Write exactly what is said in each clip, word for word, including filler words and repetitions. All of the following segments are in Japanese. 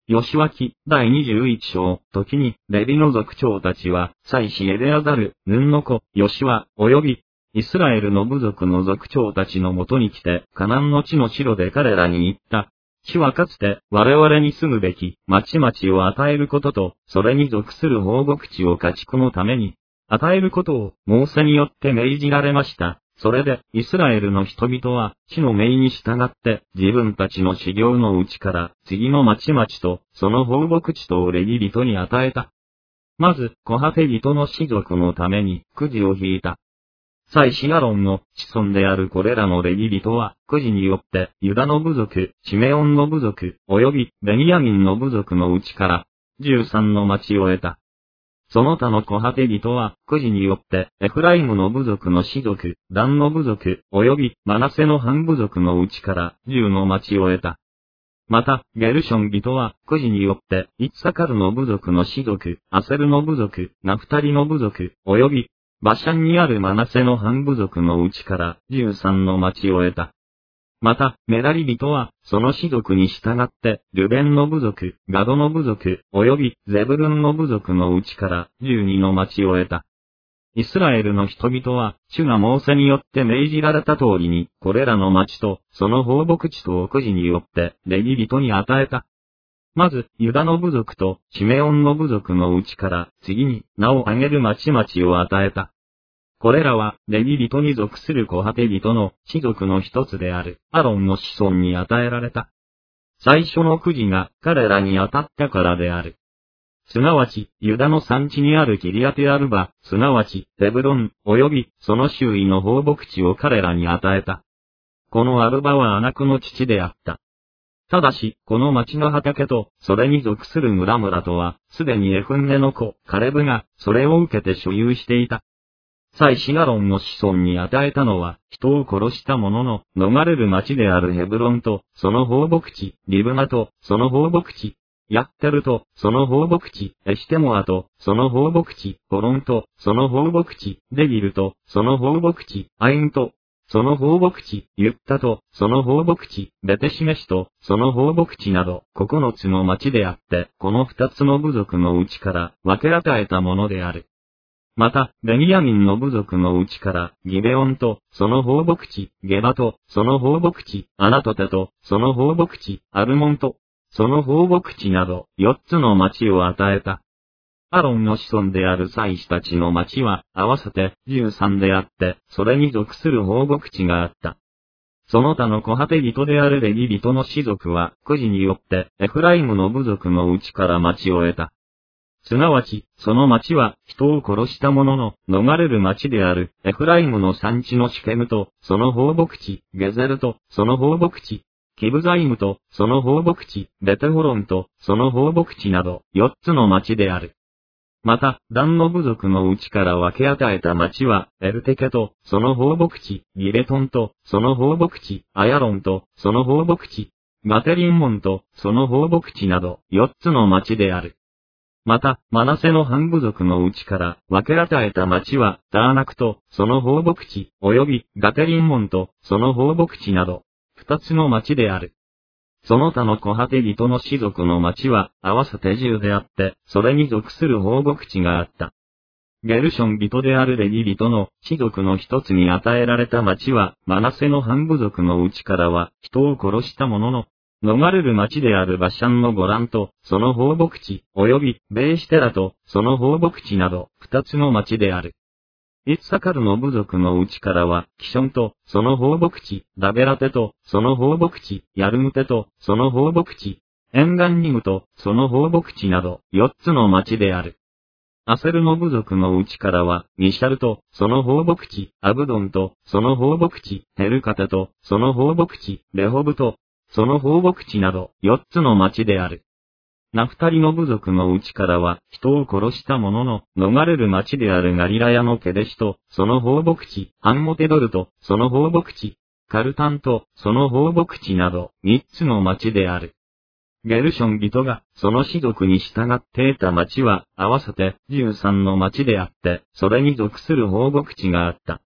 義脇、だいにじゅういち章、時に、レビの族長たちは、祭司エレアザル、ヌンの子、ヨシワ、及び、イスラエルの部族の族長たちのもとに来て、カナンの地の城で彼らに言った。地はかつて、我々に住むべき、町々を与えることと、それに属する放牧地を家畜のために、与えることを、モーセによって命じられました。それで、イスラエルの人々は、地の命に従って、自分たちの修行のうちから、次の町々と、その放牧地とをレビ人に与えた。まず、コハテ人の士族のために、くじを引いた。祭司アロンの子孫であるこれらのレビ人は、くじによって、ユダの部族、シメオンの部族、及び、ベニヤミンの部族のうちから、じゅうさんの町を得た。その他のコハテ人は、くじによって、エフライムの部族の士族、ダンの部族、及び、マナセの半部族のうちから、じゅうの町を得た。また、ゲルション人は、くじによって、イッサカルの部族の士族、アセルの部族、ナフタリの部族、及び、バシャンにあるマナセの半部族のうちから、じゅうさんの町を得た。また、メラリ人は、その士族に従って、ルベンの部族、ガドの部族、及び、ゼブルンの部族のうちから、じゅうにの町を得た。イスラエルの人々は、主がモーセによって命じられた通りに、これらの町と、その放牧地とをくじによって、レビ人に与えた。まず、ユダの部族と、シメオンの部族のうちから、次に、名を挙げる町々を与えた。これらは、レビ人に属するコハテ人の、士族の一つである、アロンの子孫に与えられた。最初のくじが、彼らに当たったからである。すなわち、ユダの産地にあるキリアテアルバ、すなわち、ヘブロン、及び、その周囲の放牧地を彼らに与えた。このアルバはアナクの父であった。ただし、この町の畑と、それに属する村々とは、すでにエフンネの子、カレブが、それを受けて所有していた。祭司アロンの子孫に与えたのは、人を殺した者の、逃れる町であるヘブロンと、その放牧地、リブナと、その放牧地、ヤッテルと、その放牧地、エシテモアと、その放牧地、ホロンと、その放牧地、デビルと、その放牧地、アインと、その放牧地、ユッタと、その放牧地、ベテシメシと、その放牧地など、九つの町であって、この二つの部族のうちから、分け与えたものである。また、ベニヤミンの部族のうちから、ギベオンと、その放牧地、ゲバと、その放牧地、アナトテと、その放牧地、アルモンと、その放牧地など、四つの町を与えた。アロンの子孫である祭司たちの町は、合わせて、じゅうさんであって、それに属する放牧地があった。その他のコハテ人であるレビ人の士族は、くじによって、エフライムの部族のうちから町を得た。すなわち、その町は、人を殺した者の、逃れる町である、エフライムの産地のシケムと、その放牧地、ゲゼルと、その放牧地、キブザイムと、その放牧地、ベテホロンと、その放牧地など、四つの町である。また、ダンの部族のうちから分け与えた町は、エルテケと、その放牧地、ギレトンと、その放牧地、アヤロンと、その放牧地、ガテリンモンと、その放牧地など、四つの町である。また、マナセの半部族のうちから分け与えた町は、ターナクと、その放牧地、及び、ガテリンモンと、その放牧地など、二つの町である。その他のコハテ人の士族の町は、合わせてじゅうであって、それに属する放牧地があった。ゲルション人であるレビ人の士族の一つに与えられた町は、マナセの半部族のうちからは、人を殺した者の、逃れる町であるバシャンのゴランと、その放牧地、及び、ベーシテラと、その放牧地など、二つの町である。イッサカルの部族のうちからは、キションと、その放牧地、ダベラテと、その放牧地、ヤルムテと、その放牧地、エンガンニムと、その放牧地など、四つの町である。アセルの部族のうちからは、ミシャルと、その放牧地、アブドンと、その放牧地、ヘルカテと、その放牧地、レホブと、その放牧地など、四つの町である。ナフタリの部族のうちからは、人を殺した者の、逃れる町であるガリラヤのケデシと、その放牧地、ハンモテドルと、その放牧地、カルタンと、その放牧地など、三つの町である。ゲルション人が、その士族に従って得た町は、合わせて、じゅうさんの町であって、それに属する放牧地があった。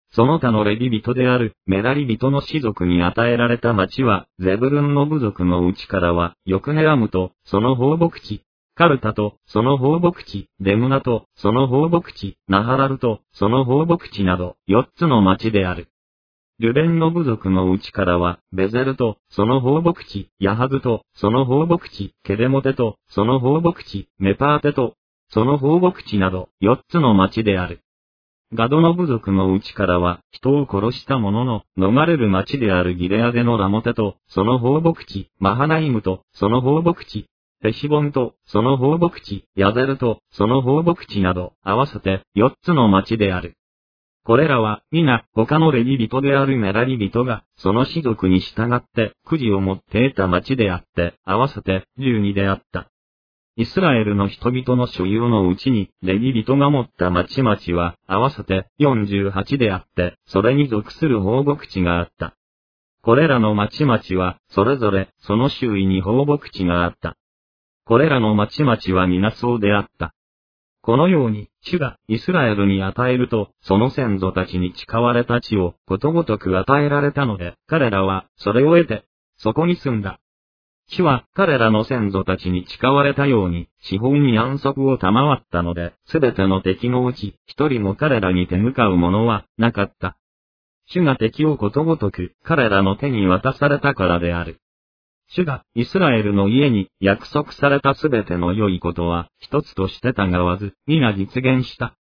その他のレビ人であるメラリ人の氏族に与えられた町は、ゼブルンの部族のうちからは、ヨクネアムと、その放牧地、カルタと、その放牧地、デムナと、その放牧地、ナハラルと、その放牧地など、よっつの町である。ルベンの部族のうちからは、ベゼルと、その放牧地、ヤハズと、その放牧地、ケデモテと、その放牧地、メパーテと、その放牧地など、よっつの町である。ガドの部族のうちからは、人を殺した者の、逃れる町であるギレアデのラモテと、その放牧地、マハナイムと、その放牧地、ヘシボンと、その放牧地、ヤゼルと、その放牧地など、合わせて、よっつの町である。これらは、皆、他のレビ人であるメラリ人が、その氏族に従って、くじを持って得た町であって、合わせて、じゅうにであった。イスラエルの人々の所有のうちに、レビ人が持った町々は、合わせて、よんじゅうはちであって、それに属する放牧地があった。これらの町々は、それぞれ、その周囲に放牧地があった。これらの町々は皆そうであった。このように、主がイスラエルに与えると、その先祖たちに誓われた地をことごとく与えられたので、彼らはそれを得て、そこに住んだ。主は彼らの先祖たちに誓われたように、四方に安息を賜ったので、すべての敵のうち、一人も彼らに手向かうものはなかった。主が敵をことごとく彼らの手に渡されたからである。主がイスラエルの家に約束されたすべての良いことは一つとしてたがわず、皆実現した。